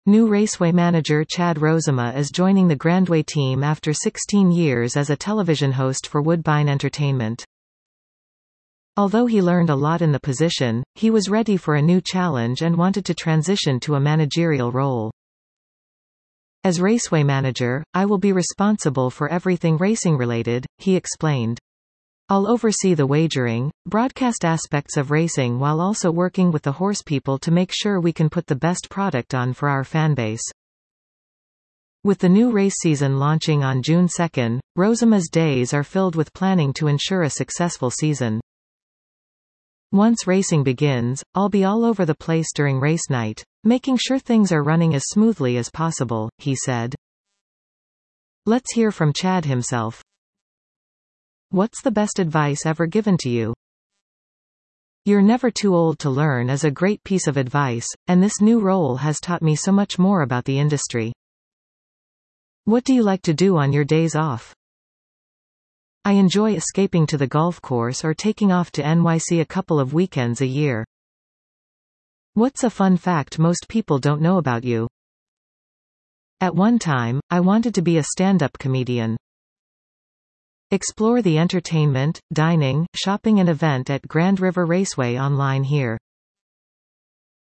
New Raceway manager Chad Rozema is joining the Grandway team after 16 years as a television host for Woodbine Entertainment. Although he learned a lot in the position, he was ready for a new challenge and wanted to transition to a managerial role. As Raceway manager, I will be responsible for everything racing related, he explained. I'll oversee the wagering, broadcast aspects of racing while also working with the horsepeople to make sure we can put the best product on for our fanbase. With the new race season launching on June 2, Rozema's days are filled with planning to ensure a successful season. Once racing begins, I'll be all over the place during race night, making sure things are running as smoothly as possible, he said. Let's hear from Chad himself. What's the best advice ever given to you? You're never too old to learn is a great piece of advice, and this new role has taught me so much more about the industry. What do you like to do on your days off? I enjoy escaping to the golf course or taking off to NYC a couple of weekends a year. What's a fun fact most people don't know about you? At one time, I wanted to be a stand-up comedian. Explore the entertainment, dining, shopping and event at Grand River Raceway online here.